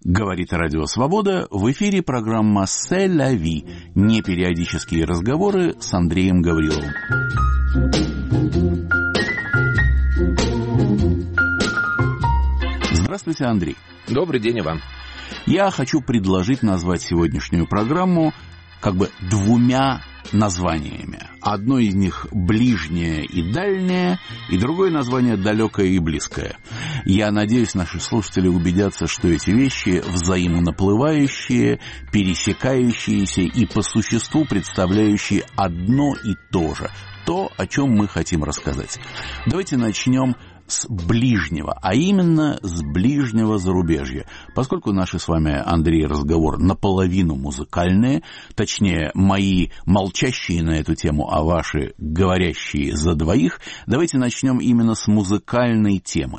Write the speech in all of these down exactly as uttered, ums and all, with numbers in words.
Говорит Радио Свобода, в эфире программа «C'est la vie», непериодические разговоры с Андреем Гавриловым. Здравствуйте, Андрей. Добрый день, Иван. Я хочу предложить назвать сегодняшнюю программу как бы двумя названиями. Одно из них ближнее и дальнее, и другое название далекое и близкое. Я надеюсь, наши слушатели убедятся, что эти вещи взаимонаплывающие, пересекающиеся и по существу представляющие одно и то же. То, о чем мы хотим рассказать. Давайте начнем с ближнего, а именно с ближнего зарубежья. Поскольку наши с вами, Андрей, разговор наполовину музыкальные, точнее, мои молчащие на эту тему, а ваши говорящие за двоих, давайте начнем именно с музыкальной темы.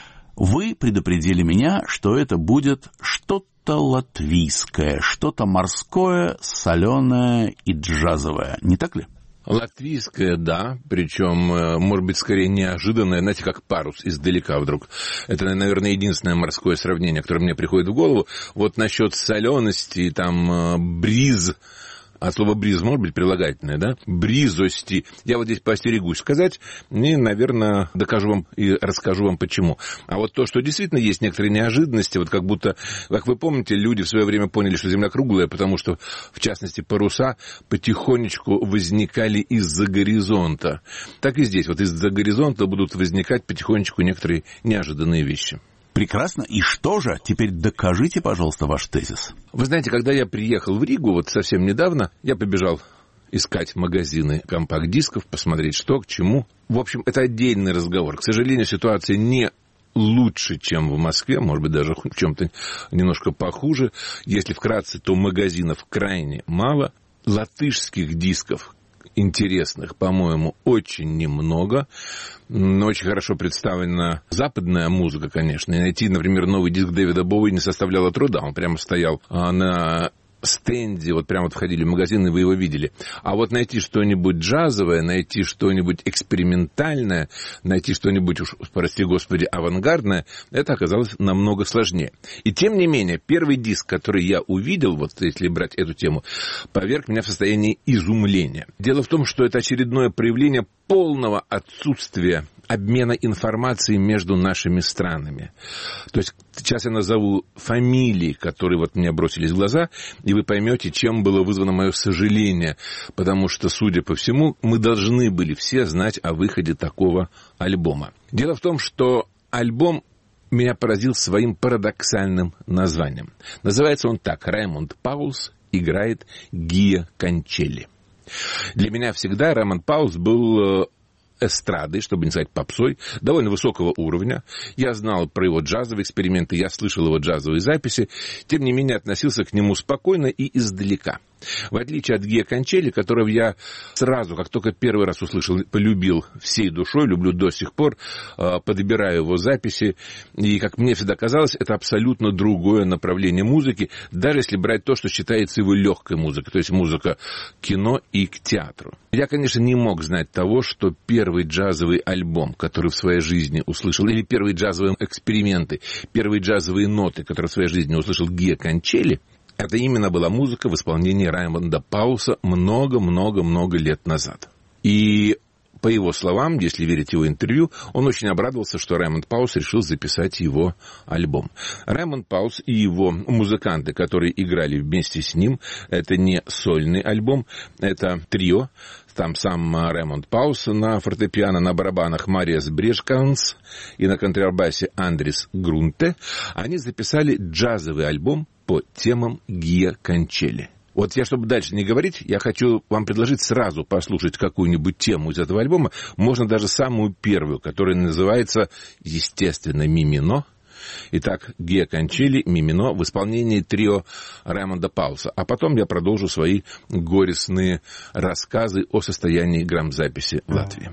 Вы предупредили меня, что это будет что-то латвийское, что-то морское, соленое и джазовое. Не так ли? Латвийское, да, причем, может быть, скорее неожиданное, знаете, как парус издалека вдруг. Это, наверное, единственное морское сравнение, которое мне приходит в голову. Вот насчет солености, там, бриз, от слова бриз может быть прилагательное, да? Бризости. Я вот здесь поостерегусь сказать, и, наверное, докажу вам и расскажу вам почему. А вот то, что действительно есть некоторые неожиданности, вот как будто, как вы помните, люди в свое время поняли, что Земля круглая, потому что, в частности, паруса потихонечку возникали из-за горизонта. Так и здесь, вот из-за горизонта будут возникать потихонечку некоторые неожиданные вещи. Прекрасно. И что же? Теперь докажите, пожалуйста, ваш тезис. Вы знаете, когда я приехал в Ригу, вот совсем недавно, я побежал искать магазины компакт-дисков, посмотреть, что к чему. В общем, это отдельный разговор. К сожалению, ситуация не лучше, чем в Москве, может быть, даже в чем-то немножко похуже. Если вкратце, то магазинов крайне мало. Латышских дисков интересных, по-моему, очень немного. Очень хорошо представлена западная музыка, конечно. И найти, например, новый диск Дэвида Боуи не составляло труда. Он прямо стоял на стенде, вот прямо вот входили в магазин, и вы его видели. А вот найти что-нибудь джазовое, найти что-нибудь экспериментальное, найти что-нибудь, уж, прости господи, авангардное, это оказалось намного сложнее. И тем не менее, первый диск, который я увидел, вот если брать эту тему, поверг меня в состоянии изумления. Дело в том, что это очередное проявление полного отсутствия обмена информацией между нашими странами. То есть сейчас я назову фамилии, которые вот мне бросились в глаза, и вы поймете, чем было вызвано мое сожаление, потому что, судя по всему, мы должны были все знать о выходе такого альбома. Дело в том, что альбом меня поразил своим парадоксальным названием. Называется он так: «Раймонд Паулс играет Гиа Кончелли». Для меня всегда Раймонд Паулс был эстрадой, чтобы не сказать попсой, довольно высокого уровня. Я знал про его джазовые эксперименты, я слышал его джазовые записи, тем не менее относился к нему спокойно и издалека. В отличие от Гиа Кончелли, которого я сразу, как только первый раз услышал, полюбил всей душой, люблю до сих пор, подбираю его записи, и, как мне всегда казалось, это абсолютно другое направление музыки, даже если брать то, что считается его легкой музыкой, то есть музыка к кино и к театру. Я, конечно, не мог знать того, что первый джазовый альбом, который в своей жизни услышал, или первые джазовые эксперименты, первые джазовые ноты, которые в своей жизни услышал Гиа Кончелли, это именно была музыка в исполнении Раймонда Паулса много-много-много лет назад. И, по его словам, если верить его интервью, он очень обрадовался, что Раймонд Паулс решил записать его альбом. Раймонд Паулс и его музыканты, которые играли вместе с ним, это не сольный альбом, это трио. Там сам Раймонд Паулс на фортепиано, на барабанах Мариас Брешканс и на контрабасе Андрис Грунте. Они записали джазовый альбом по темам Гиа Кончелли. Вот я, чтобы дальше не говорить, я хочу вам предложить сразу послушать какую-нибудь тему из этого альбома. Можно даже самую первую, которая называется, естественно, «Ми мино». Итак, Гиа Кончелли, «Ми мино» в исполнении трио Раймонда Паулса. А потом я продолжу свои горестные рассказы о состоянии грамзаписи в Латвии.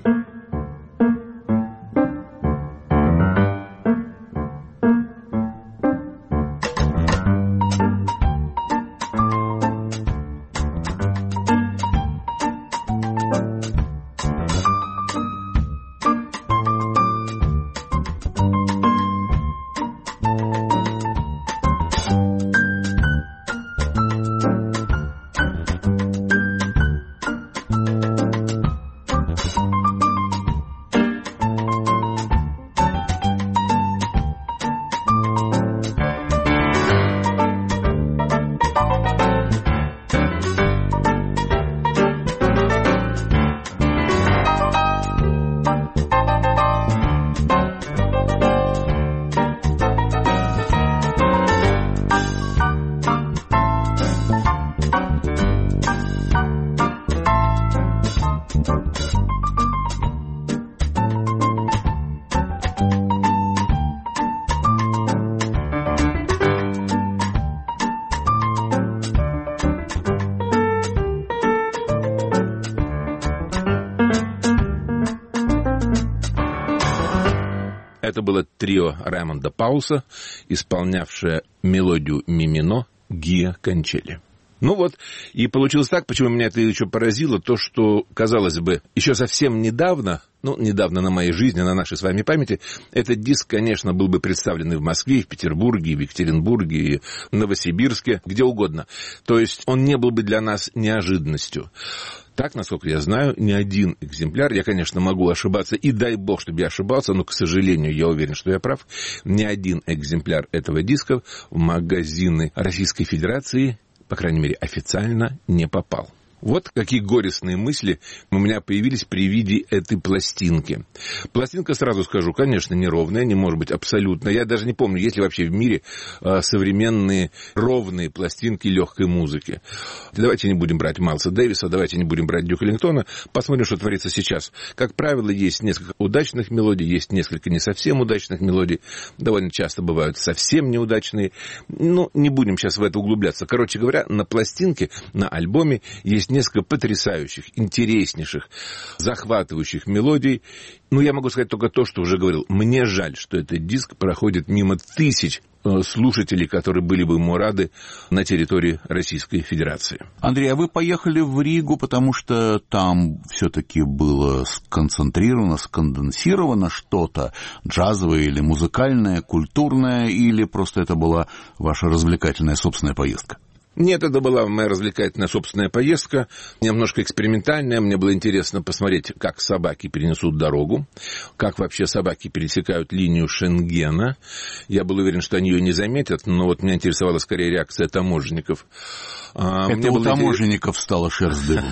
Это было трио Раймонда Пауса, исполнявшее мелодию ми-минор Гио Кончелли. Ну вот, и получилось так, почему меня это еще поразило, то, что, казалось бы, еще совсем недавно, ну, недавно на моей жизни, на нашей с вами памяти, этот диск, конечно, был бы представлен и в Москве, и в Петербурге, и в Екатеринбурге, и в Новосибирске, где угодно. То есть он не был бы для нас неожиданностью. Так, насколько я знаю, ни один экземпляр, я, конечно, могу ошибаться, и дай бог, чтобы я ошибался, но, к сожалению, я уверен, что я прав, ни один экземпляр этого диска в магазины Российской Федерации, по крайней мере, официально не попал. Вот какие горестные мысли у меня появились при виде этой пластинки. Пластинка, сразу скажу, конечно, неровная, не может быть абсолютно. Я даже не помню, есть ли вообще в мире э, современные ровные пластинки легкой музыки. Давайте не будем брать Майлса Дэвиса, давайте не будем брать Дюка Эллингтона. Посмотрим, что творится сейчас. Как правило, есть несколько удачных мелодий, есть несколько не совсем удачных мелодий. Довольно часто бывают совсем неудачные. Ну, не будем сейчас в это углубляться. Короче говоря, на пластинке, на альбоме есть несколько потрясающих, интереснейших, захватывающих мелодий. Ну, я могу сказать только то, что уже говорил. Мне жаль, что этот диск проходит мимо тысяч слушателей, которые были бы ему рады на территории Российской Федерации. Андрей, а вы поехали в Ригу, потому что там все-таки было сконцентрировано, сконденсировано что-то джазовое или музыкальное, культурное, или просто это была ваша развлекательная собственная поездка? Нет, это была моя развлекательная собственная поездка, немножко экспериментальная. Мне было интересно посмотреть, как собаки перенесут дорогу, как вообще собаки пересекают линию Шенгена. Я был уверен, что они ее не заметят, но вот меня интересовала скорее реакция таможенников. Это Мне у таможенников интерес... стала шерсть дыбом.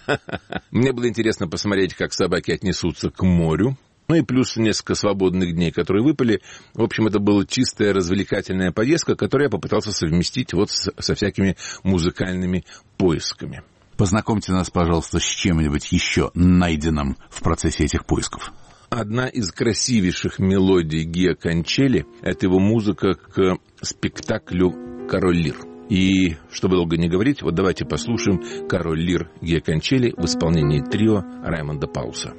Мне было интересно посмотреть, как собаки отнесутся к морю. Ну и плюс несколько свободных дней, которые выпали. В общем, это была чистая развлекательная поездка, которую я попытался совместить вот с, со всякими музыкальными поисками. Познакомьте нас, пожалуйста, с чем-нибудь еще найденным в процессе этих поисков. Одна из красивейших мелодий Гио Кончелли – это его музыка к спектаклю «Король Лир». И, чтобы долго не говорить, вот давайте послушаем «Король Лир» Гио Кончелли в исполнении трио Раймонда Пауса.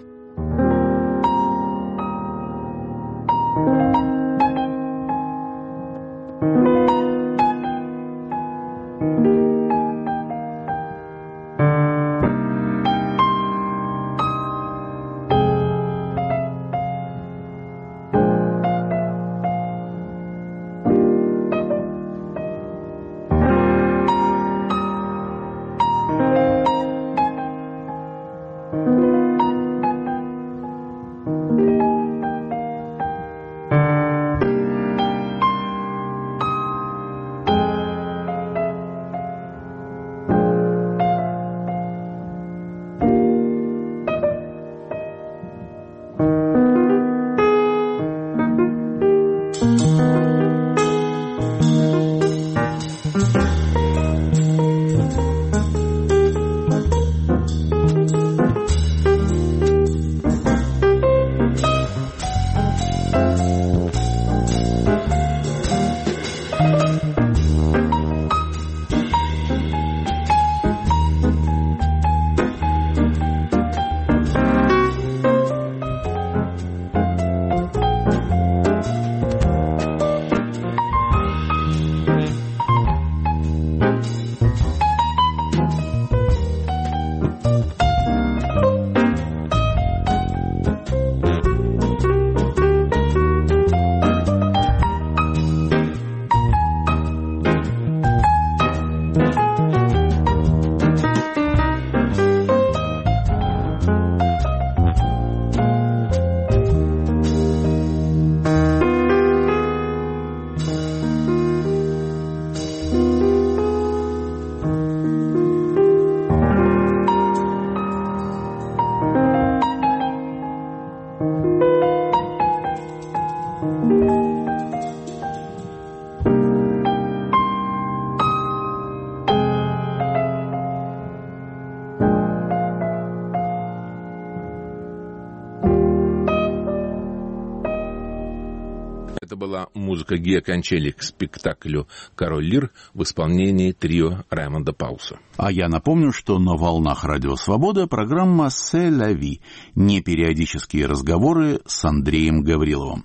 Это была музыка Гио Кончелли к спектаклю «Король Лир» в исполнении трио Раймонда Пауса. А я напомню, что на волнах Радио Свобода программа «C'est la vie» — непериодические разговоры с Андреем Гавриловым.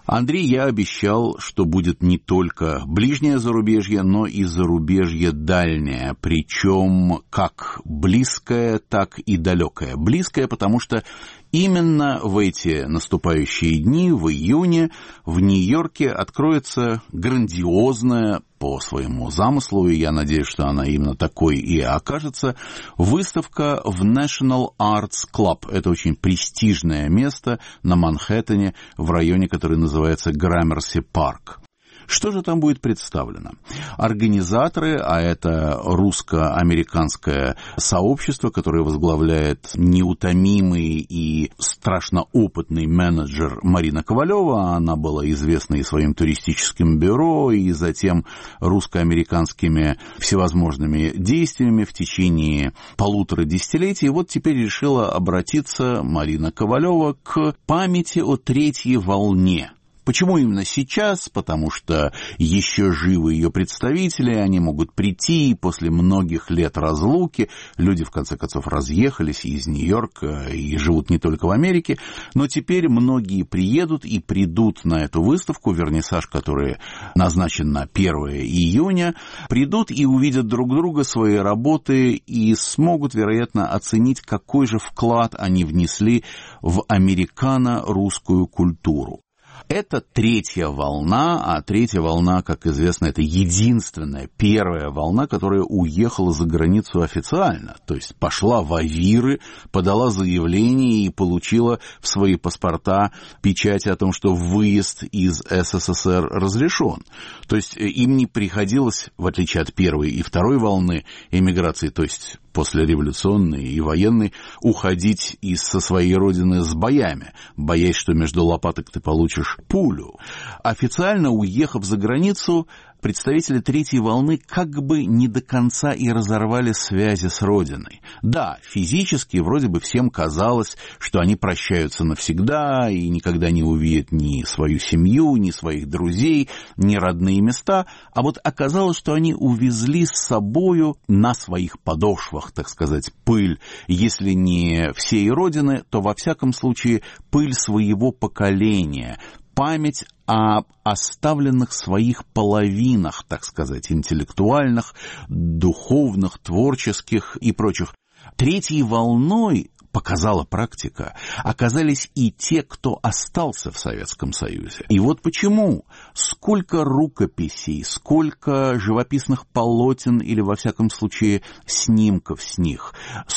Андрей, я обещал, что будет не только ближнее зарубежье, но и зарубежье дальнее, причем как близкое, так и далекое. Близкое, потому что именно в эти наступающие дни, в июне, в Нью-Йорке откроется грандиозная, по своему замыслу, и я надеюсь, что она именно такой и окажется, выставка в National Arts Club. Это очень престижное место на Манхэттене, в районе, который называется Граммерси Парк. Что же там будет представлено? Организаторы, а это русско-американское сообщество, которое возглавляет неутомимый и страшно опытный менеджер Марина Ковалева. Она была известна и своим туристическим бюро, и затем русско-американскими всевозможными действиями в течение полутора десятилетий. И вот теперь решила обратиться Марина Ковалева к памяти о третьей волне. Почему именно сейчас? Потому что еще живы ее представители, они могут прийти, и после многих лет разлуки люди, в конце концов, разъехались из Нью-Йорка и живут не только в Америке, но теперь многие приедут и придут на эту выставку, вернисаж, который назначен на первое июня, придут и увидят друг друга, свои работы, и смогут, вероятно, оценить, какой же вклад они внесли в американо-русскую культуру. Это третья волна, а третья волна, как известно, это единственная, первая волна, которая уехала за границу официально, то есть пошла в АВИРы, подала заявление и получила в свои паспорта печать о том, что выезд из СССР разрешен. То есть им не приходилось, в отличие от первой и второй волны эмиграции, то есть послереволюционной и военной, уходить из со своей родины с боями, боясь, что между лопаток ты получишь пулю. Официально, уехав за границу, представители третьей волны как бы не до конца и разорвали связи с родиной. Да, физически вроде бы всем казалось, что они прощаются навсегда и никогда не увидят ни свою семью, ни своих друзей, ни родные места, а вот оказалось, что они увезли с собою на своих подошвах, так сказать, пыль, если не всей родины, то во всяком случае пыль своего поколения, память о оставленных своих половинах, так сказать, интеллектуальных, духовных, творческих и прочих. Третьей волной, показала практика, оказались и те, кто остался в Советском Союзе. И вот почему. Сколько рукописей, сколько живописных полотен или, во всяком случае, снимков с них,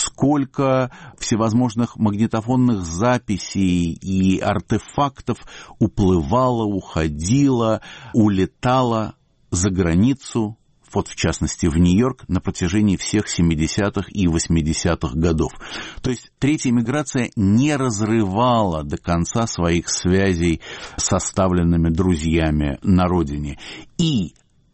сколько всевозможных магнитофонных записей и артефактов уплывало, уходило, улетало за границу, вот в частности в Нью-Йорк, на протяжении всех семидесятых и восьмидесятых годов. То есть третья миграция не разрывала до конца своих связей с оставленными друзьями на родине. И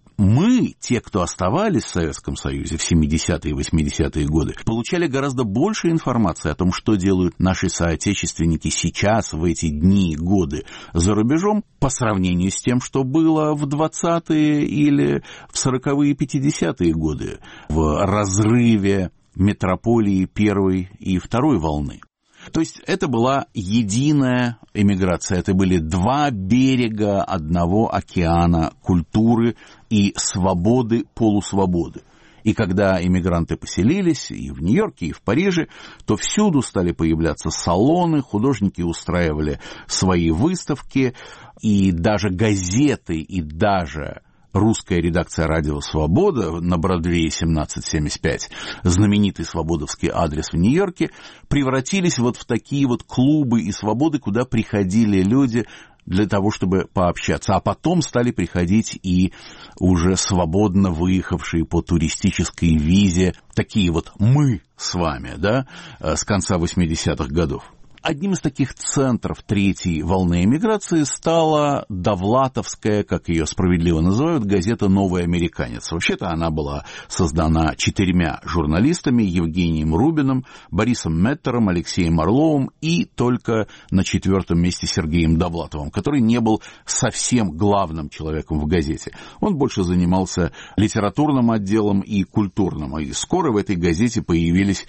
мы, те, кто оставались в Советском Союзе в семидесятые и восьмидесятые годы, получали гораздо больше информации о том, что делают наши соотечественники сейчас, в эти дни и годы за рубежом, по сравнению с тем, что было в двадцатые или в сороковые и пятидесятые годы, в разрыве метрополии первой и второй волны. То есть это была единая эмиграция, это были два берега одного океана культуры и свободы, полусвободы. И когда эмигранты поселились и в Нью-Йорке, и в Париже, то всюду стали появляться салоны, художники устраивали свои выставки, и даже газеты, и даже русская редакция «Радио Свобода» на Бродвее семнадцать семьдесят пять, знаменитый свободовский адрес в Нью-Йорке, превратились вот в такие вот клубы и свободы, куда приходили люди для того, чтобы пообщаться. А потом стали приходить и уже свободно выехавшие по туристической визе, такие вот мы с вами, да, с конца восьмидесятых годов. Одним из таких центров третьей волны эмиграции стала довлатовская, как ее справедливо называют, газета «Новый американец». Вообще-то она была создана четырьмя журналистами: Евгением Рубиным, Борисом Меттером, Алексеем Орловым и только на четвертом месте Сергеем Довлатовым, который не был совсем главным человеком в газете. Он больше занимался литературным отделом и культурным. И скоро в этой газете появились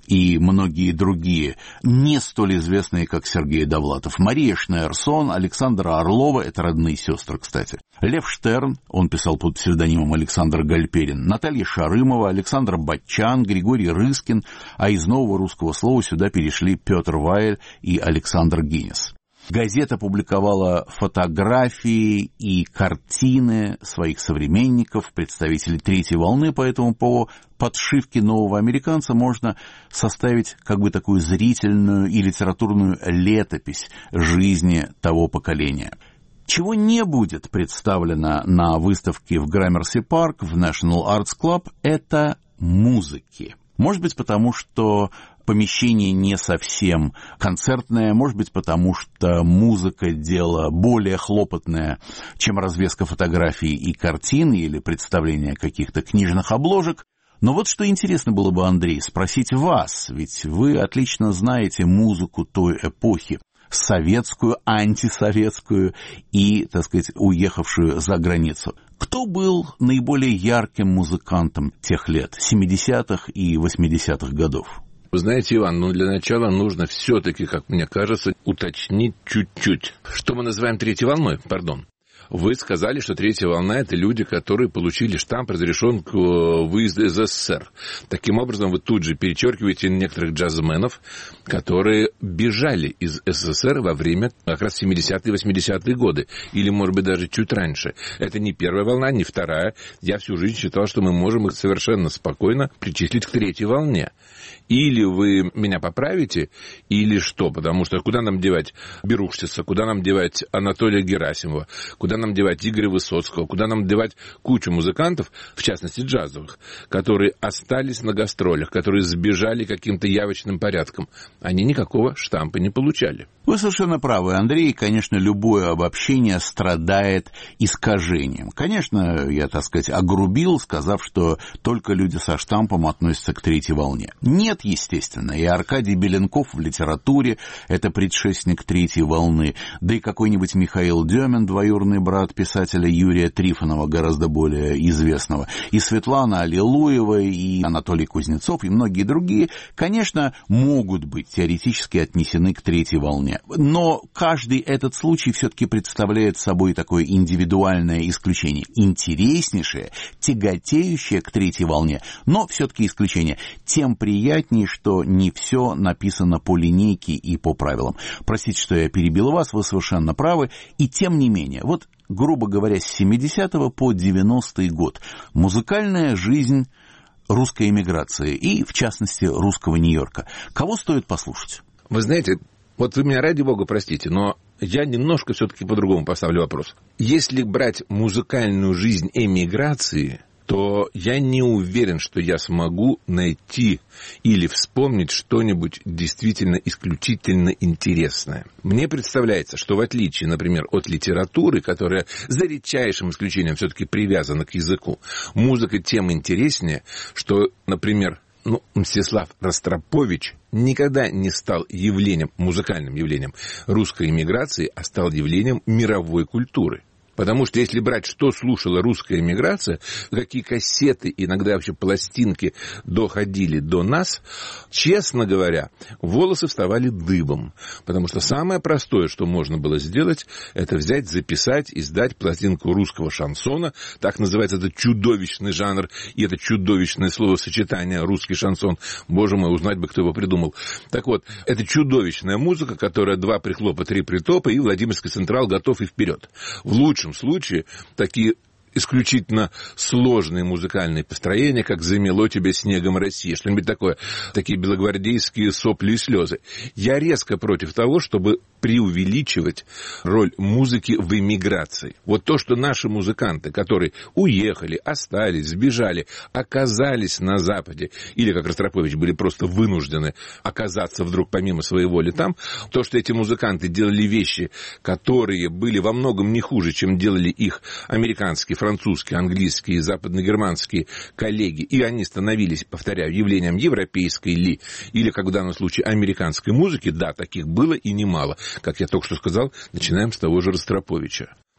и многие другие, не столь известные, как Сергей Довлатов. Мария Шнейерсон, Александра Орлова, это родные сестры, кстати. Лев Штерн, он писал под псевдонимом Александр Гальперин, Наталья Шарымова, Александр Батчан, Григорий Рыскин, а из нового русского слова сюда перешли Петр Вайль и Александр Гиннес. Газета публиковала фотографии и картины своих современников, представителей третьей волны, поэтому по подшивке «Нового американца» можно составить как бы такую зрительную и литературную летопись жизни того поколения. Чего не будет представлено на выставке в Граммерси Парк, в National Arts Club, это музыки. Может быть, потому что помещение не совсем концертное, может быть, потому что музыка – дело более хлопотное, чем развеска фотографий и картин или представление каких-то книжных обложек. Но вот что интересно было бы, Андрей, спросить вас, ведь вы отлично знаете музыку той эпохи, советскую, антисоветскую и, так сказать, уехавшую за границу. Кто был наиболее ярким музыкантом тех лет, семидесятых и восьмидесятых годов? Вы знаете, Иван, ну для начала нужно все-таки, как мне кажется, уточнить чуть-чуть. Что мы называем третьей волной, пардон. Вы сказали, что третья волна – это люди, которые получили штамп, разрешенку выезда из СССР. Таким образом, вы тут же перечеркиваете некоторых джазменов, которые бежали из СССР во время как раз семидесятые и восьмидесятые годы, или, может быть, даже чуть раньше. Это не первая волна, не вторая. Я всю жизнь считал, что мы можем их совершенно спокойно причислить к третьей волне. Или вы меня поправите, или что? Потому что куда нам девать Берушчица, куда нам девать Анатолия Герасимова, куда нам девать Игоря Высоцкого, куда нам девать кучу музыкантов, в частности джазовых, которые остались на гастролях, которые сбежали каким-то явочным порядком. Они никакого штампа не получали. Вы совершенно правы, Андрей. Конечно, любое обобщение страдает искажением. Конечно, я, так сказать, огрубил, сказав, что только люди со штампом относятся к третьей волне. Нет, естественно, и Аркадий Беленков в литературе – это предшественник третьей волны, да и какой-нибудь Михаил Демин, двоюродный брат писателя Юрия Трифонова, гораздо более известного, и Светлана Аллилуева, и Анатолий Кузнецов, и многие другие, конечно, могут быть теоретически отнесены к третьей волне. Но каждый этот случай все-таки представляет собой такое индивидуальное исключение. Интереснейшее, тяготеющее к третьей волне, но все-таки исключение. Тем приятнее, что не все написано по линейке и по правилам. Простите, что я перебил вас, вы совершенно правы. И тем не менее, вот, грубо говоря, с семидесятого по девяностый год музыкальная жизнь русской эмиграции и, в частности, русского Нью-Йорка. Кого стоит послушать? Вы знаете, вот вы меня, ради бога, простите, но я немножко все-таки по-другому поставлю вопрос. Если брать музыкальную жизнь эмиграции, то я не уверен, что я смогу найти или вспомнить что-нибудь действительно исключительно интересное. Мне представляется, что в отличие, например, от литературы, которая за редчайшим исключением все-таки привязана к языку, музыка тем интереснее, что, например, ну, Мстислав Ростропович никогда не стал явлением, музыкальным явлением русской эмиграции, а стал явлением мировой культуры. Потому что если брать, что слушала русская эмиграция, какие кассеты, иногда вообще пластинки доходили до нас, честно говоря, волосы вставали дыбом. Потому что самое простое, что можно было сделать, это взять, записать, издать пластинку русского шансона. Так называется этот чудовищный жанр и это чудовищное словосочетание «русский шансон». Боже мой, узнать бы, кто его придумал. Так вот, это чудовищная музыка, которая два прихлопа, три притопа, и Владимирский Централ готов и вперед. В лучшем случае такие исключительно сложные музыкальные построения, как «Замело тебя снегом Россия», что-нибудь такое, такие белогвардейские сопли и слезы. Я резко против того, чтобы преувеличивать роль музыки в эмиграции. Вот то, что наши музыканты, которые уехали, остались, сбежали, оказались на Западе, или, как Ростропович, были просто вынуждены оказаться вдруг помимо своей воли там, то, что эти музыканты делали вещи, которые были во многом не хуже, чем делали их американские, французские, английские и западногерманские коллеги, и они становились, повторяю, явлением европейской ли, или, как в данном случае, американской музыки, да, таких было и немало. Как я только что сказал, начинаем с того же Ростроповича.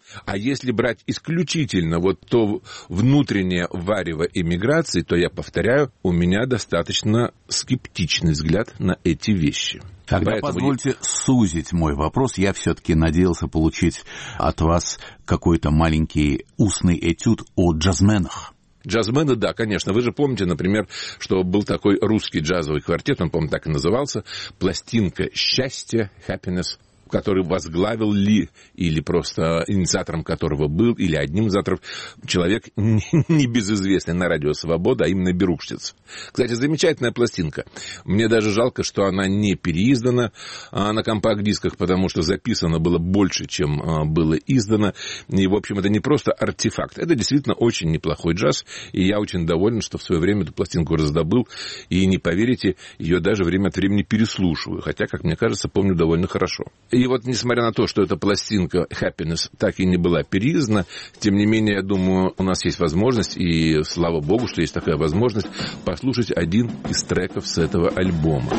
А если брать исключительно вот то внутреннее варево эмиграции, то, я повторяю, у меня достаточно скептичный взгляд на эти вещи. Тогда Поэтому... позвольте сузить мой вопрос. Я все-таки надеялся получить от вас какой-то маленький устный этюд о джазменах. Джазмены, да, конечно. Вы же помните, например, что был такой русский джазовый квартет, он, по-моему, так и назывался, «Пластинка счастья», «Happiness», который возглавил ли, или просто инициатором которого был, или одним из авторов, человек небезызвестный на радио «Свобода», а именно Берукштиц. Кстати, замечательная пластинка. Мне даже жалко, что она не переиздана на компакт-дисках, потому что записано было больше, чем было издано. И, в общем, это не просто артефакт. Это действительно очень неплохой джаз, и я очень доволен, что в свое время эту пластинку раздобыл, и, не поверите, ее даже время от времени переслушиваю, хотя, как мне кажется, помню довольно хорошо. И вот, несмотря на то, что эта пластинка «Happiness» так и не была переиздана, тем не менее, я думаю, у нас есть возможность, и слава богу, что есть такая возможность, послушать один из треков с этого альбома.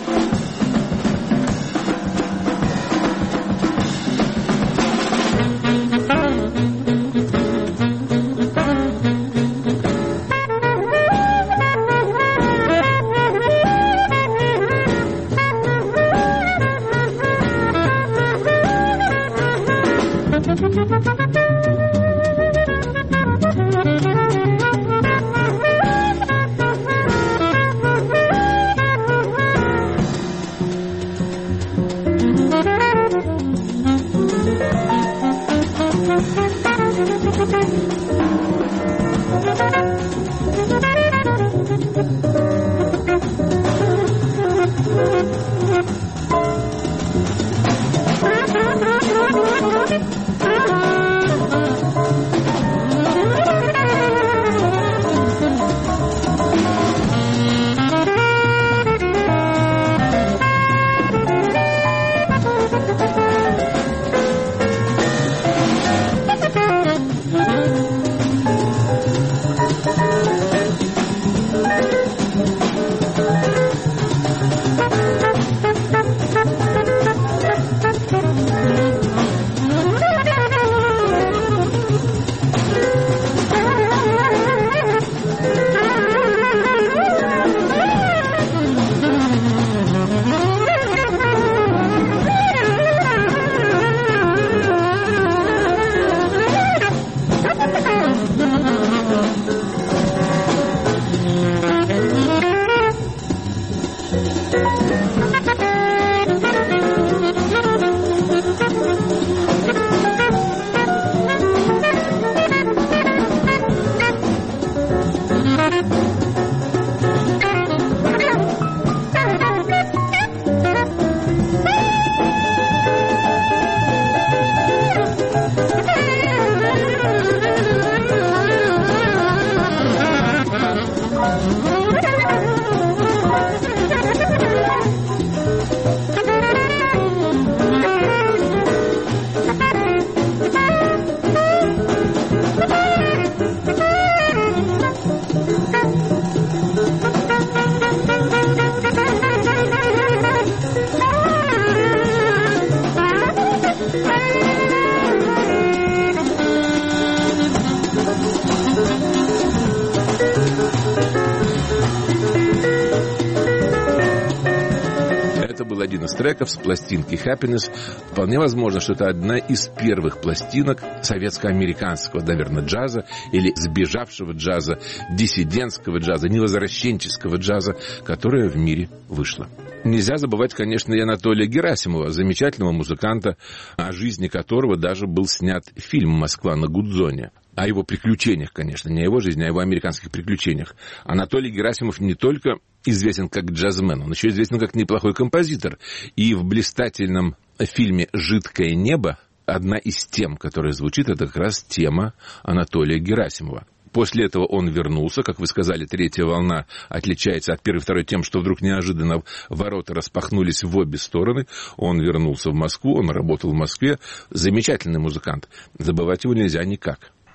Треков с пластинки «Happiness». Вполне возможно, что это одна из первых пластинок советско-американского, наверное, джаза или сбежавшего джаза, диссидентского джаза, невозвращенческого джаза, которая в мире вышла. Нельзя забывать, конечно, и Анатолия Герасимова, замечательного музыканта, о жизни которого даже был снят фильм «Москва на Гудзоне». О его приключениях, конечно, не о его жизни, а о его американских приключениях. Анатолий Герасимов не только известен как джазмен, он еще известен как неплохой композитор. И в блистательном фильме «Жидкое небо» одна из тем, которая звучит, это как раз тема Анатолия Герасимова. После этого он вернулся, как вы сказали, третья волна отличается от первой и второй тем, что вдруг неожиданно ворота распахнулись в обе стороны. Он вернулся в Москву, он работал в Москве. Замечательный музыкант. Забывать его нельзя никак.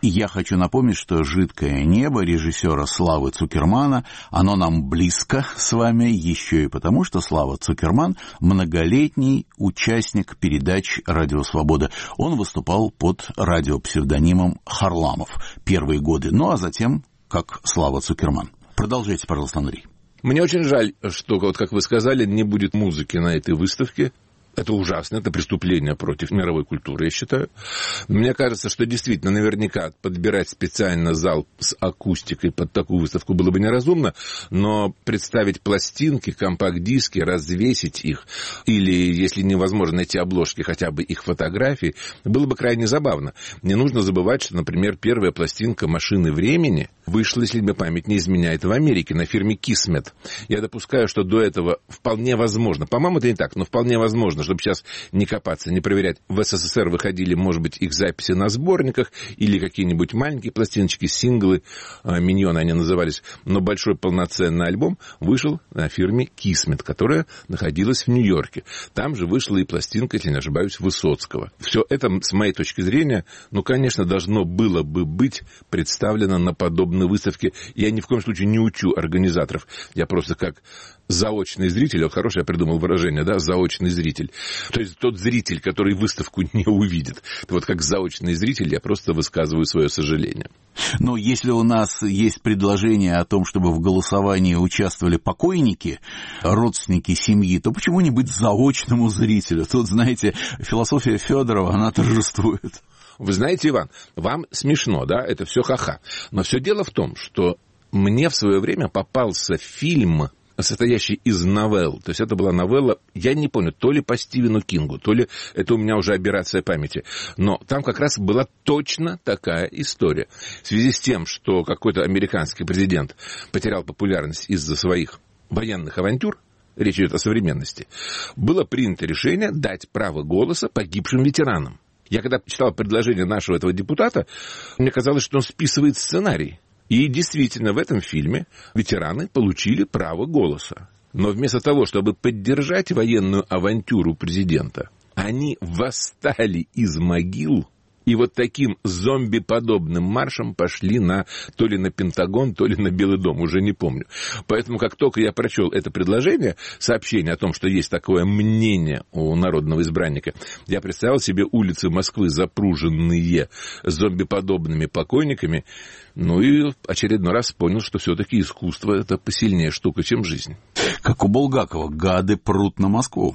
И я хочу напомнить, что «Жидкое небо» режиссера Славы Цукермана, оно нам близко с вами еще и потому, что Слава Цукерман – многолетний участник передач «Радио Свобода». Он выступал под радиопсевдонимом Харламов первые годы, ну а затем как Слава Цукерман. Продолжайте, пожалуйста, Андрей. Мне очень жаль, что, вот как вы сказали, не будет музыки на этой выставке. Это ужасно, это преступление против мировой культуры, я считаю. Мне кажется, что действительно наверняка подбирать специально зал с акустикой под такую выставку было бы неразумно, но представить пластинки, компакт-диски, развесить их, или, если невозможно найти обложки, хотя бы их фотографии, было бы крайне забавно. Не нужно забывать, что, например, первая пластинка «Машины времени» вышла, если мне память не изменяет, в Америке на фирме Kismet. Я допускаю, что до этого вполне возможно, по-моему, это не так, но вполне возможно, чтобы сейчас не копаться, не проверять. В СССР выходили, может быть, их записи на сборниках или какие-нибудь маленькие пластиночки, синглы, миньоны они назывались, но большой полноценный альбом вышел на фирме Kismet, которая находилась в Нью-Йорке. Там же вышла и пластинка, если не ошибаюсь, Высоцкого. Все это, с моей точки зрения, ну, конечно, должно было бы быть представлено на подобной выставке. Я ни в коем случае не учу организаторов. Я просто как заочный зритель, вот хорошее я придумал выражение, да, заочный зритель. То есть тот зритель, который выставку не увидит. Вот как заочный зритель я просто высказываю свое сожаление. Но если у нас есть предложение о том, чтобы в голосовании участвовали покойники, родственники семьи, то почему не быть заочному зрителю? Тут, знаете, философия Федорова, она торжествует. Вы знаете, Иван, вам смешно, да, это все ха-ха. Но все дело в том, что мне в свое время попался фильм, состоящий из новелл. То есть это была новелла, я не помню, то ли по Стивену Кингу, то ли это у меня уже аберрация памяти. Но там как раз была точно такая история. В связи с тем, что какой-то американский президент потерял популярность из-за своих военных авантюр, речь идет о современности, было принято решение дать право голоса погибшим ветеранам. Я когда читал предложение нашего этого депутата, мне казалось, что он списывает сценарий. И действительно, в этом фильме ветераны получили право голоса. Но вместо того, чтобы поддержать военную авантюру президента, они восстали из могил и вот таким зомби-подобным маршем пошли на, то ли на Пентагон, то ли на Белый дом, уже не помню. Поэтому, как только я прочел это предложение, сообщение о том, что есть такое мнение у народного избранника, я представил себе улицы Москвы, запруженные зомби-подобными покойниками, ну и очередной раз понял, что все-таки искусство – это посильнее штука, чем жизнь. Как у Булгакова, гады прут на Москву.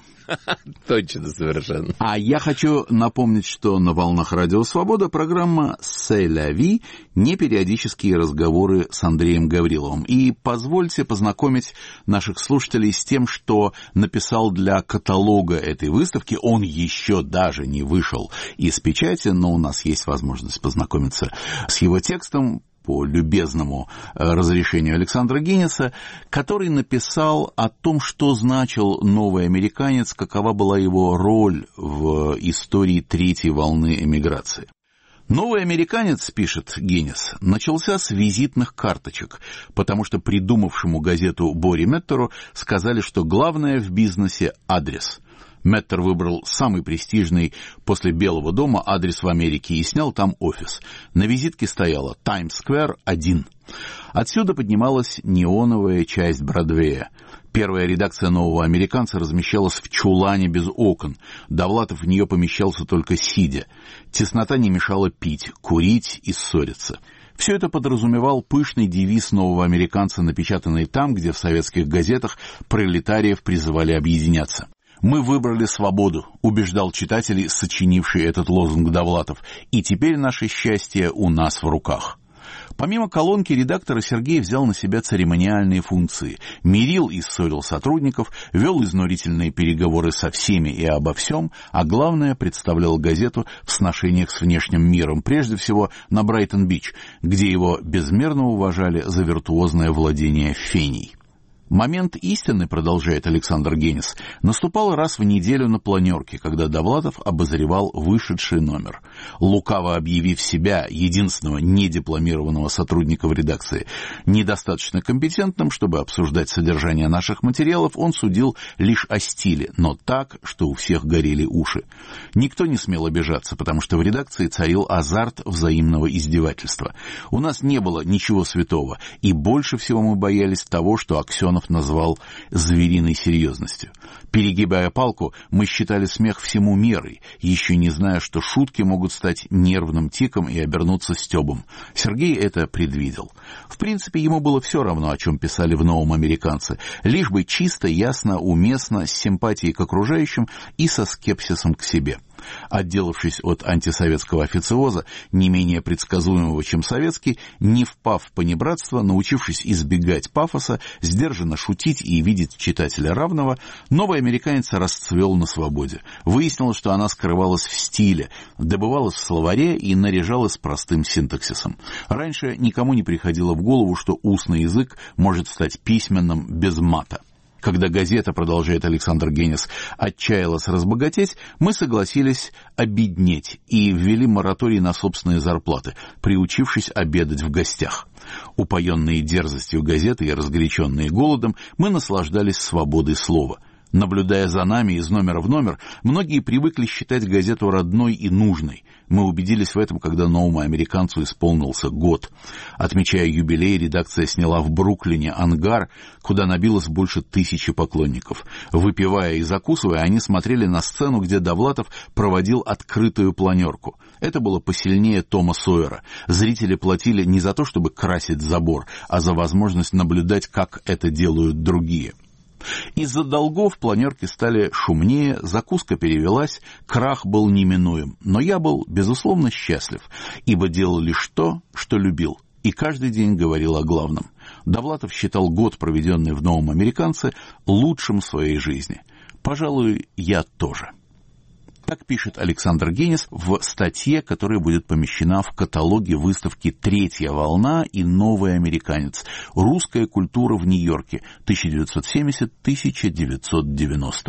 Точно, совершенно. А я хочу напомнить, что на волнах Радио Свобода программа «C'est la vie», непериодические разговоры с Андреем Гавриловым. И позвольте познакомить наших слушателей с тем, что написал для каталога этой выставки. Он еще даже не вышел из печати, но у нас есть возможность познакомиться с его текстом по любезному разрешению Александра Гиннеса, который написал о том, что значил новый американец, какова была его роль в истории третьей волны эмиграции. Новый американец, пишет Гиннес, начался с визитных карточек, потому что придумавшему газету Бори Меттеру сказали, что главное в бизнесе – адрес. Меттер выбрал самый престижный после Белого дома адрес в Америке и снял там офис. На визитке стояло Таймс-сквер один. Отсюда поднималась неоновая часть Бродвея. Первая редакция «Нового американца» размещалась в чулане без окон. Довлатов в нее помещался только сидя. Теснота не мешала пить, курить и ссориться. Все это подразумевал пышный девиз «Нового американца», напечатанный там, где в советских газетах пролетариев призывали объединяться. «Мы выбрали свободу», — убеждал читателей, сочинивший этот лозунг Довлатов, «и теперь наше счастье у нас в руках». Помимо колонки редактора Сергей взял на себя церемониальные функции. Мирил и ссорил сотрудников, вел изнурительные переговоры со всеми и обо всем, а главное, представлял газету в сношениях с внешним миром, прежде всего на Брайтон-Бич, где его безмерно уважали за виртуозное владение феней. Момент истины, продолжает Александр Генис, наступал раз в неделю на планерке, когда Довлатов обозревал вышедший номер. Лукаво объявив себя, единственного недипломированного сотрудника в редакции, недостаточно компетентным, чтобы обсуждать содержание наших материалов, он судил лишь о стиле, но так, что у всех горели уши. Никто не смел обижаться, потому что в редакции царил азарт взаимного издевательства. У нас не было ничего святого, и больше всего мы боялись того, что Аксенов назвал звериной серьезностью. Перегибая палку, мы считали смех всему мерой, еще не зная, что шутки могут стать нервным тиком и обернуться стёбом. Сергей это предвидел. В принципе, ему было все равно, о чем писали в «Новом американце», лишь бы чисто, ясно, уместно, с симпатией к окружающим и со скепсисом к себе. Отделавшись от антисоветского официоза, не менее предсказуемого, чем советский, не впав в понебратство, научившись избегать пафоса, сдержанно шутить и видеть читателя равного, новый американец расцвел на свободе. Выяснилось, что она скрывалась в стиле, добывалась в словаре и наряжалась простым синтаксисом. Раньше никому не приходило в голову, что устный язык может стать письменным без мата. Когда газета, продолжает Александр Генис, отчаялась разбогатеть, мы согласились обеднеть и ввели мораторий на собственные зарплаты, приучившись обедать в гостях. Упоенные дерзостью газеты и разгоряченные голодом, мы наслаждались свободой слова. Наблюдая за нами из номера в номер, многие привыкли считать газету родной и нужной. Мы убедились в этом, когда «Новому американцу» исполнился год. Отмечая юбилей, редакция сняла в Бруклине ангар, куда набилось больше тысячи поклонников. Выпивая и закусывая, они смотрели на сцену, где Довлатов проводил открытую планерку. Это было посильнее Тома Сойера. Зрители платили не за то, чтобы красить забор, а за возможность наблюдать, как это делают другие. Из-за долгов планерки стали шумнее, закуска перевелась, крах был неминуем. Но я был, безусловно, счастлив, ибо делал лишь то, что любил, и каждый день говорил о главном. Довлатов считал год, проведенный в «Новом американце», лучшим в своей жизни. Пожалуй, я тоже. Так пишет Александр Генис в статье, которая будет помещена в каталоге выставки «Третья волна» и «Новый американец. Русская культура в Нью-Йорке. тысяча девятьсот семидесятый — тысяча девятьсот девяностый».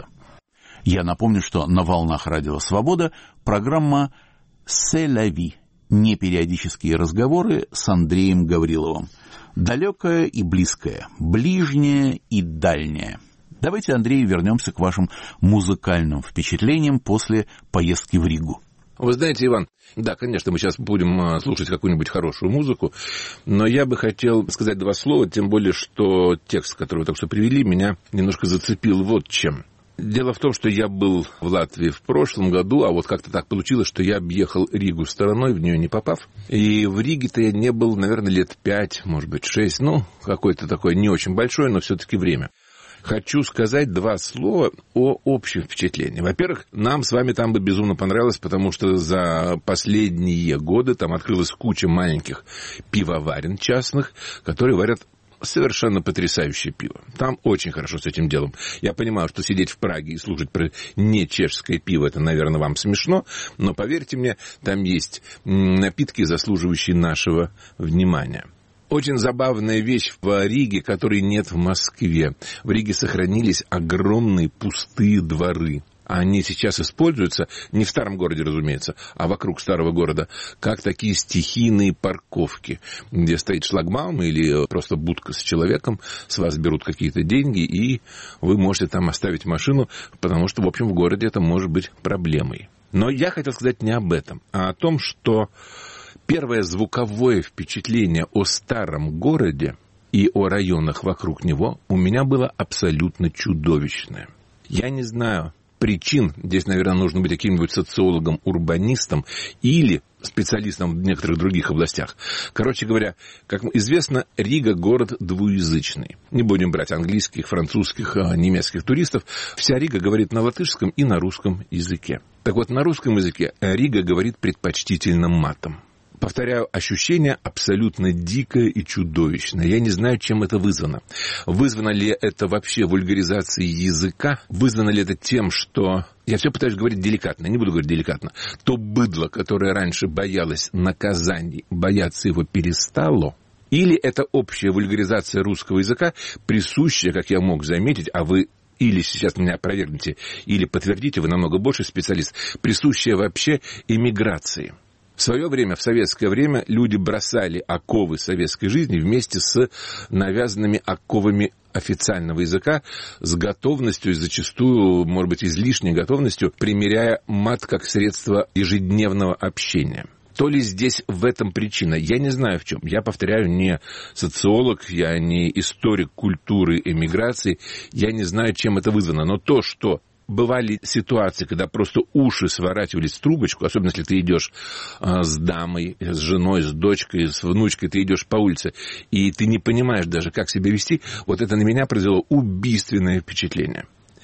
Я напомню, что на волнах Радио Свобода программа «C'est la vie» — непериодические разговоры с Андреем Гавриловым. Далекое и близкое, ближнее и дальнее. Давайте, Андрей, вернемся к вашим музыкальным впечатлениям после поездки в Ригу. Вы знаете, Иван, да, конечно, мы сейчас будем слушать какую-нибудь хорошую музыку, но я бы хотел сказать два слова, тем более, что текст, который вы только что привели, меня немножко зацепил вот чем. Дело в том, что я был в Латвии в прошлом году, а вот как-то так получилось, что я объехал Ригу стороной, в нее не попав. И в Риге-то я не был, наверное, лет пять, может быть, шесть, ну, какое-то такое не очень большое, но все-таки время. Хочу сказать два слова о общем впечатлении. Во-первых, нам с вами там бы безумно понравилось, потому что за последние годы там открылась куча маленьких пивоварен частных, которые варят совершенно потрясающее пиво. Там очень хорошо с этим делом. Я понимаю, что сидеть в Праге и слушать про не чешское пиво, это, наверное, вам смешно, но поверьте мне, там есть напитки, заслуживающие нашего внимания. Очень забавная вещь в Риге, которой нет в Москве. В Риге сохранились огромные пустые дворы. Они сейчас используются, не в старом городе, разумеется, а вокруг старого города, как такие стихийные парковки, где стоит шлагбаум или просто будка с человеком, с вас берут какие-то деньги, и вы можете там оставить машину, потому что, в общем, в городе это может быть проблемой. Но я хотел сказать не об этом, а о том, что первое звуковое впечатление о старом городе и о районах вокруг него у меня было абсолютно чудовищное. Я не знаю причин, здесь, наверное, нужно быть каким-нибудь социологом, урбанистом или специалистом в некоторых других областях. Короче говоря, как известно, Рига – город двуязычный. Не будем брать английских, французских, немецких туристов. Вся Рига говорит на латышском и на русском языке. Так вот, на русском языке Рига говорит предпочтительно матом. Повторяю, ощущение абсолютно дикое и чудовищное. Я не знаю, чем это вызвано. Вызвано ли это вообще вульгаризацией языка? Вызвано ли это тем, что... Я все пытаюсь говорить деликатно, не буду говорить деликатно. То быдло, которое раньше боялось наказаний, бояться его перестало. Или это общая вульгаризация русского языка, присущая, как я мог заметить, а вы или сейчас меня опровергните, или подтвердите, вы намного больше специалист, присущая вообще эмиграции. В свое время, в советское время, люди бросали оковы советской жизни вместе с навязанными оковами официального языка, с готовностью, зачастую, может быть, излишней готовностью, примеряя мат как средство ежедневного общения. То ли здесь в этом причина? Я не знаю в чем. Я повторяю, не социолог, я не историк культуры эмиграции, я не знаю, чем это вызвано. Но то, что бывали ситуации, когда просто уши сворачивались в трубочку, особенно если ты идешь а, с дамой, с женой, с дочкой, с внучкой, ты идешь по улице, и ты не понимаешь даже, как себя вести, вот это на меня произвело убийственное впечатление.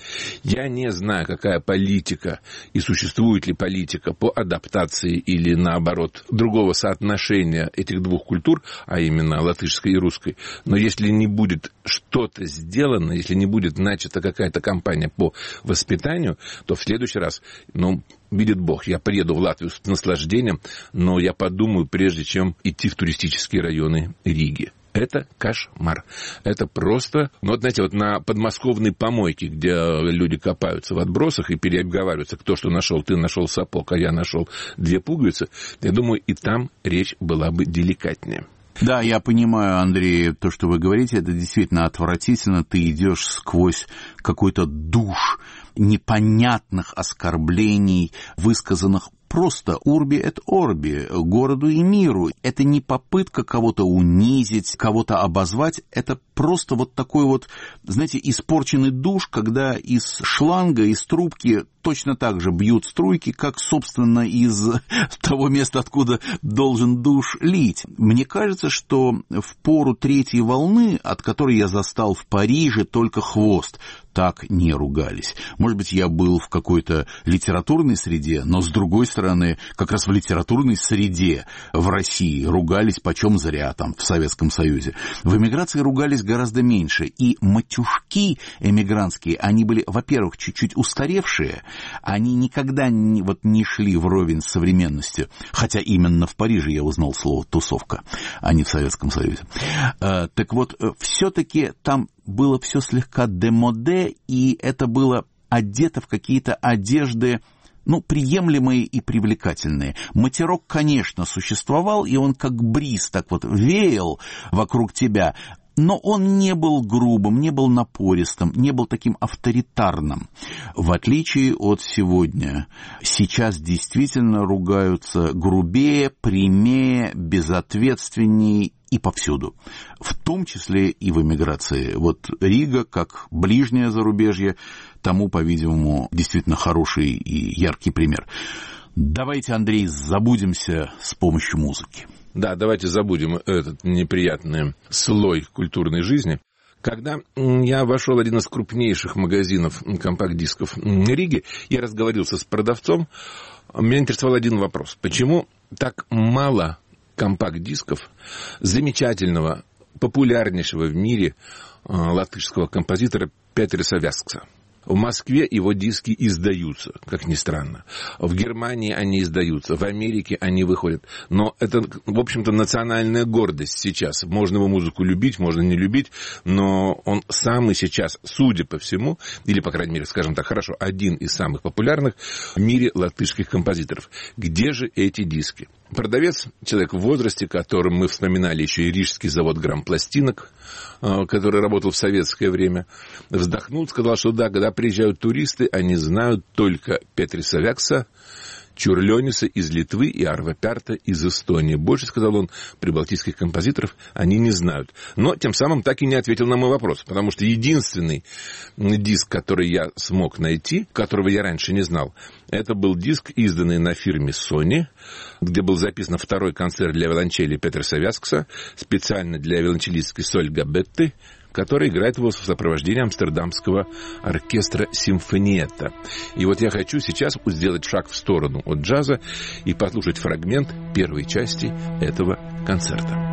Я не знаю, какая политика и существует ли политика по адаптации или, наоборот, другого соотношения этих двух культур, а именно латышской и русской. Но если не будет что-то сделано, если не будет начата какая-то кампания по воспитанию, то в следующий раз, ну, видит Бог, я приеду в Латвию с наслаждением, но я подумаю, прежде чем идти в туристические районы Риги. Это кошмар. Это просто... Ну, вот, знаете, вот на подмосковной помойке, где люди копаются в отбросах и переобговариваются, кто что нашел. Ты нашел сапог, а я нашел две пуговицы. Я думаю, и там речь была бы деликатнее. Да, я понимаю, Андрей, то, что вы говорите, это действительно отвратительно. Ты идешь сквозь какой-то душ непонятных оскорблений, высказанных просто урби эт орби, городу и миру. Это не попытка кого-то унизить, кого-то обозвать. Это просто вот такой вот, знаете, испорченный душ, когда из шланга, из трубки точно так же бьют струйки, как, собственно, из того места, откуда должен душ лить. Мне кажется, что в пору третьей волны, от которой я застал в Париже только хвост, так не ругались. Может быть, я был в какой-то литературной среде, но, с другой стороны, как раз в литературной среде в России ругались почем зря, там, в Советском Союзе. В эмиграции ругались гораздо меньше. И матюшки эмигрантские, они были, во-первых, чуть-чуть устаревшие, они никогда не, вот, не шли вровень с современностью. Хотя именно в Париже я узнал слово «тусовка», а не в Советском Союзе. А, так вот, все-таки там было все слегка демоде, и это было одето в какие-то одежды, ну, приемлемые и привлекательные. Матерок, конечно, существовал, и он как бриз так вот веял вокруг тебя, но он не был грубым, не был напористым, не был таким авторитарным. В отличие от сегодня. Сейчас действительно ругаются грубее, прямее, безответственнее и повсюду. В том числе и в эмиграции. Вот Рига, как ближнее зарубежье, тому, по-видимому, действительно хороший и яркий пример. Давайте, Андрей, забудемся с помощью музыки. Да, давайте забудем этот неприятный слой культурной жизни. Когда я вошел в один из крупнейших магазинов компакт-дисков Риги, я разговорился с продавцом, меня интересовал один вопрос. Почему так мало компакт-дисков замечательного, популярнейшего в мире латышского композитора Петри Савякса? В Москве его диски издаются, как ни странно. В Германии они издаются, в Америке они выходят. Но это, в общем-то, национальная гордость сейчас. Можно его музыку любить, можно не любить, но он самый сейчас, судя по всему, или, по крайней мере, скажем так, хорошо, один из самых популярных в мире латышских композиторов. Где же эти диски? Продавец, человек в возрасте, которым мы вспоминали еще и рижский завод грампластинок, который работал в советское время, вздохнул, сказал, что да, когда приезжают туристы, они знают только Петри Савякса, Чурлёниса из Литвы и Арво Пярта из Эстонии. Больше, сказал он, прибалтийских композиторов они не знают. Но тем самым так и не ответил на мой вопрос, потому что единственный диск, который я смог найти, которого я раньше не знал, это был диск, изданный на фирме Sony, где был записан второй концерт для виолончели Петри Савякса, специально для виолончелистки Соль Габетты, который играет его в сопровождении амстердамского оркестра «Симфониетта». И вот я хочу сейчас сделать шаг в сторону от джаза и послушать фрагмент первой части этого концерта.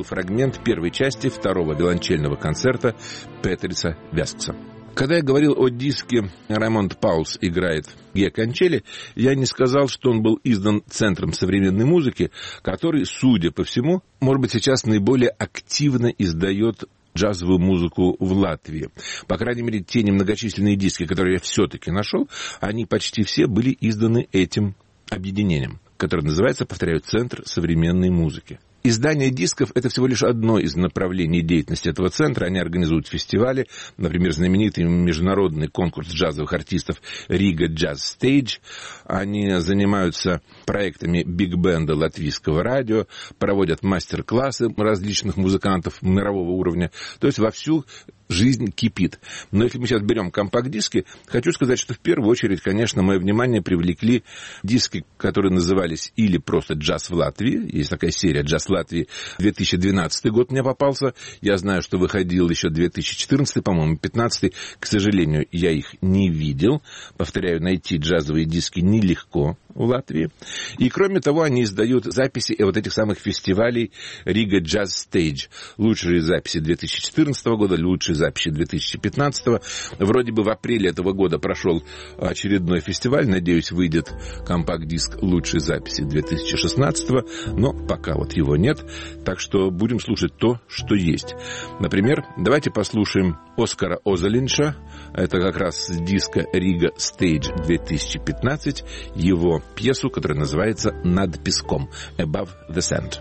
был фрагмент первой части второго виолончельного концерта Петриса Вяскса. Когда я говорил о диске «Раймонд Паулс играет виолончели», я не сказал, что он был издан Центром современной музыки, который, судя по всему, может быть, сейчас наиболее активно издает джазовую музыку в Латвии. По крайней мере, те немногочисленные диски, которые я все-таки нашел, они почти все были изданы этим объединением, которое называется, повторяю, Центр современной музыки. Издание дисков – это всего лишь одно из направлений деятельности этого центра. Они организуют фестивали, например, знаменитый международный конкурс джазовых артистов «Рига Джаз Стейдж». Они занимаются проектами биг-бенда латвийского радио, проводят мастер-классы различных музыкантов мирового уровня. То есть вовсю жизнь кипит. Но если мы сейчас берем компакт-диски, хочу сказать, что в первую очередь, конечно, мое внимание привлекли диски, которые назывались или просто «Джаз в Латвии». Есть такая серия «Джаз в Латвии». две тысячи двенадцатый год мне попался. Я знаю, что выходил еще две тысячи четырнадцатый, по-моему, пятнадцатый. К сожалению, я их не видел. Повторяю, найти джазовые диски нелегко в Латвии. И, кроме того, они издают записи вот этих самых фестивалей «Рига Джаз Стейдж». Лучшие записи две тысячи четырнадцатого года, лучшие записи две тысячи пятнадцатого. Вроде бы в апреле этого года прошел очередной фестиваль. Надеюсь, выйдет компакт-диск «Лучшие записи» две тысячи шестнадцатого. Но пока вот его нет. Так что будем слушать то, что есть. Например, давайте послушаем Оскара Озолинша. Это как раз с диска «Рига Стейдж» две тысячи пятнадцать. Его пьесу, которая называется «Над песком» «Above the Sand».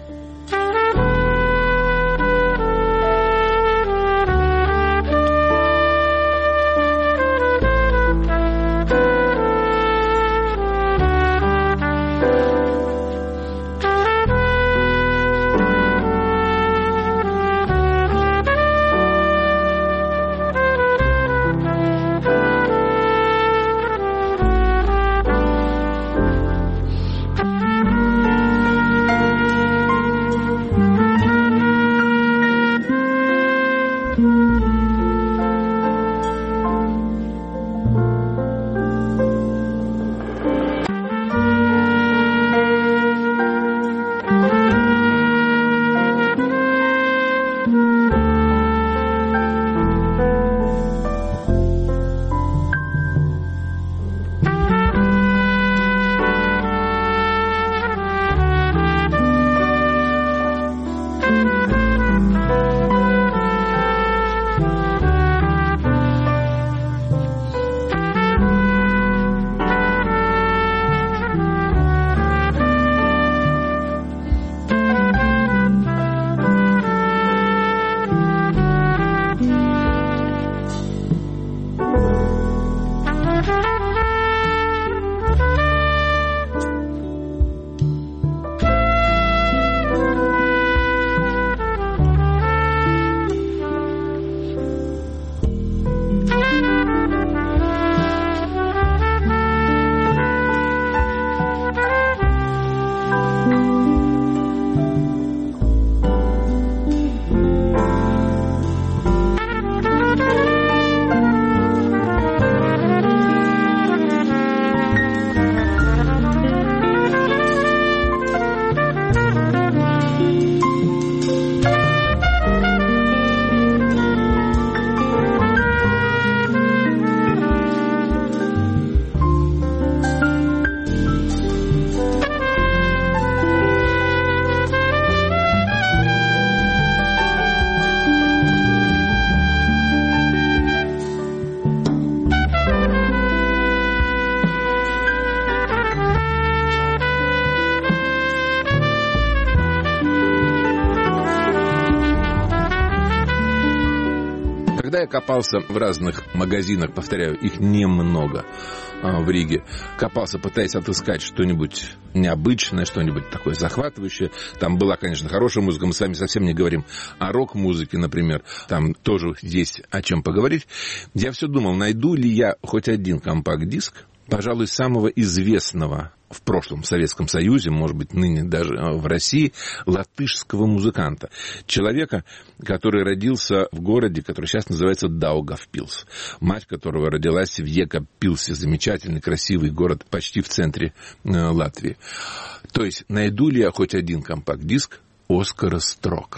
Когда я копался в разных магазинах, повторяю, их немного в Риге, копался, пытаясь отыскать что-нибудь необычное, что-нибудь такое захватывающее. Там была, конечно, хорошая музыка, мы с вами совсем не говорим о рок-музыке, например. Там тоже есть о чем поговорить. Я все думал, найду ли я хоть один компакт-диск, пожалуй, самого известного в прошлом Советском Союзе, может быть, ныне даже в России, латышского музыканта. Человека, который родился в городе, который сейчас называется Даугавпилс. Мать которого родилась в Екапилсе, замечательный, красивый город почти в центре э, Латвии. То есть, найду ли я хоть один компакт-диск Оскара Строка?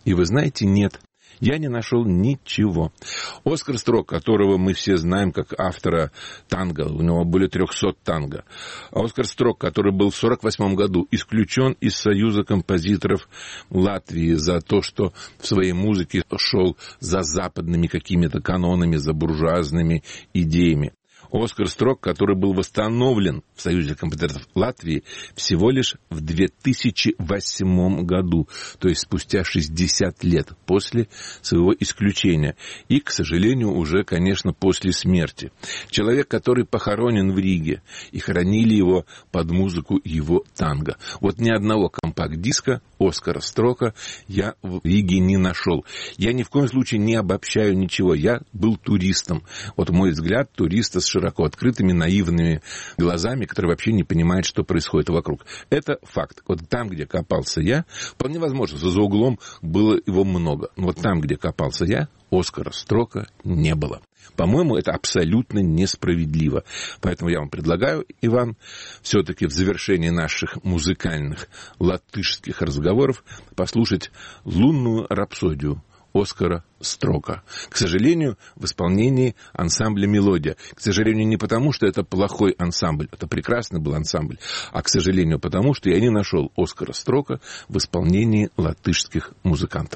И вы знаете, нет. Я не нашел ничего. Оскар Строк, которого мы все знаем как автора танго, у него более трехсот танго. Оскар Строк, который был в сорок восьмом году исключен из Союза композиторов Латвии за то, что в своей музыке шел за западными какими-то канонами, за буржуазными идеями. Оскар Строк, который был восстановлен в Союзе композиторов Латвии всего лишь в две тысячи восьмом году, то есть спустя шестьдесят лет после своего исключения. И, к сожалению, уже, конечно, после смерти. Человек, который похоронен в Риге, и хоронили его под музыку его танго. Вот ни одного компакт-диска Оскара Строка я в Риге не нашел. Я ни в коем случае не обобщаю ничего. Я был туристом. Вот мой взгляд туриста с широко открытыми, наивными глазами, который вообще не понимает, что происходит вокруг. Это факт. Вот там, где копался я, вполне возможно, за углом было его много. Но вот там, где копался я, Оскара Строка не было. По-моему, это абсолютно несправедливо. Поэтому я вам предлагаю, Иван, все-таки в завершении наших музыкальных латышских разговоров послушать «Лунную рапсодию» Оскара Строка. К сожалению, в исполнении ансамбля «Мелодия». К сожалению, не потому, что это плохой ансамбль, это прекрасный был ансамбль, а, к сожалению, потому, что я не нашел Оскара Строка в исполнении латышских музыкантов.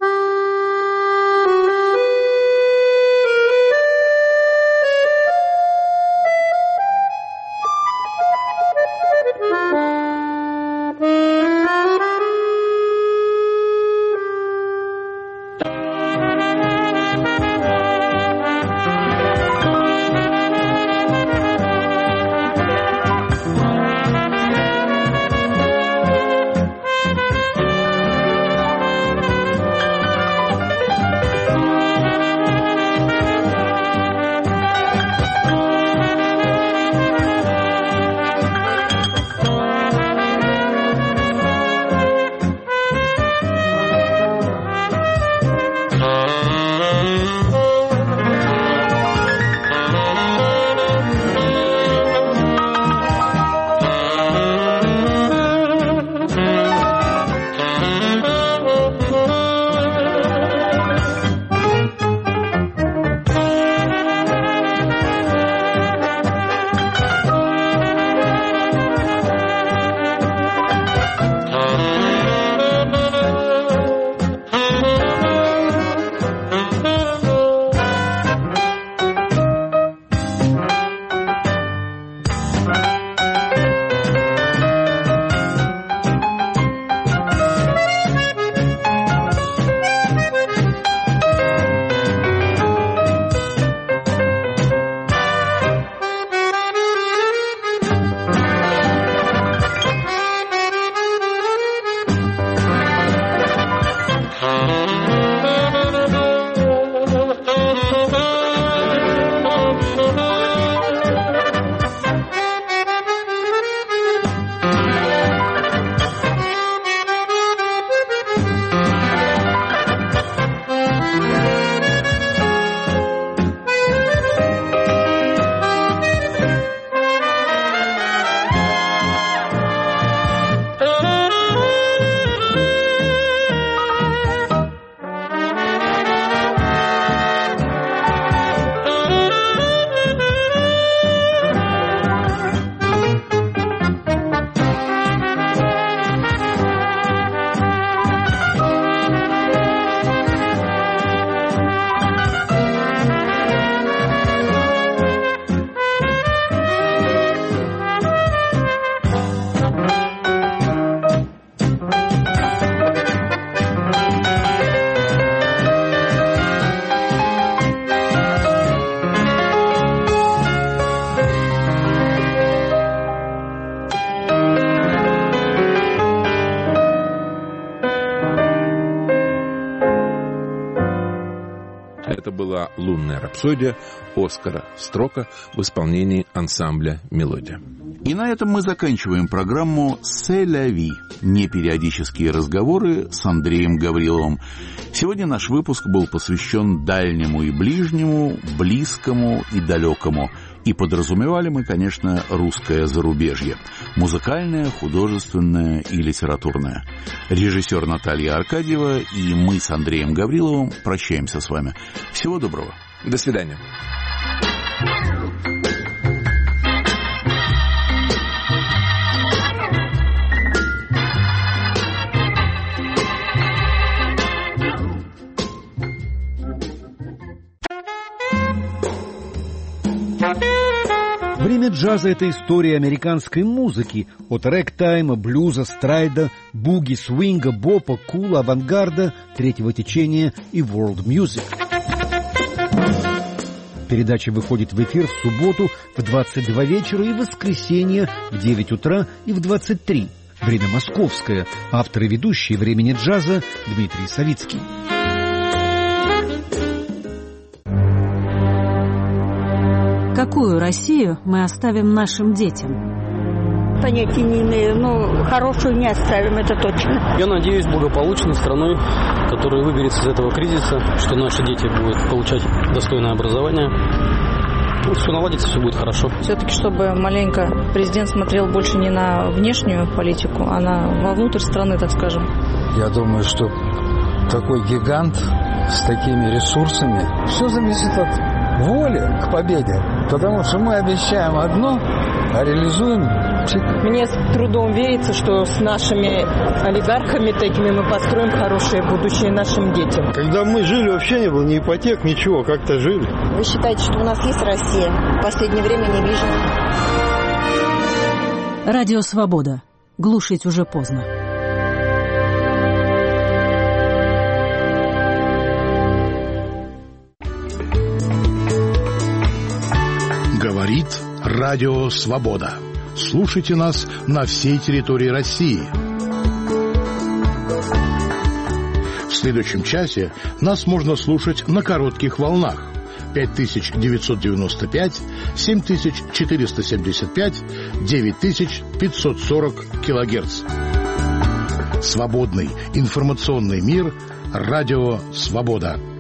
«Лунная рапсодия» Оскара Строка в исполнении ансамбля «Мелодия». И на этом мы заканчиваем программу «C'est la vie» – непериодические разговоры с Андреем Гавриловым. Сегодня наш выпуск был посвящен дальнему и ближнему, близкому и далекому. И подразумевали мы, конечно, русское зарубежье. Музыкальное, художественное и литературное. Режиссер Наталья Аркадьева и мы с Андреем Гавриловым прощаемся с вами. Всего доброго. До свидания. Время джаза – это история американской музыки. От рэг-тайма, блюза, страйда, буги, свинга, бопа, кула, авангарда, третьего течения и world music. Передача выходит в эфир в субботу в двадцать два вечера и в воскресенье в девять утра и в двадцать три. Время московское. Автор и ведущий «Времени джаза» Дмитрий Савицкий. Какую Россию мы оставим нашим детям? Понятия не имею, но хорошую не оставим, это точно. Я надеюсь, благополучной страной, которая выберется из этого кризиса, что наши дети будут получать достойное образование. Ну, все наладится, все будет хорошо. Все-таки, чтобы маленько президент смотрел больше не на внешнюю политику, а на вовнутрь страны, так скажем. Я думаю, что такой гигант с такими ресурсами, все зависит от воли к победе, потому что мы обещаем одно, а реализуем. Мне с трудом верится, что с нашими олигархами такими мы построим хорошее будущее нашим детям. Когда мы жили, вообще не было ни ипотек, ничего, как-то жили. Вы считаете, что у нас есть Россия? В последнее время не вижу. Радио «Свобода». Глушить уже поздно. Говорит Радио Свобода. Слушайте нас на всей территории России. В следующем часе нас можно слушать на коротких волнах. пять тысяч девятьсот девяносто пять, семь тысяч четыреста семьдесят пять, девять тысяч пятьсот сорок килогерц. Свободный информационный мир. Радио Свобода.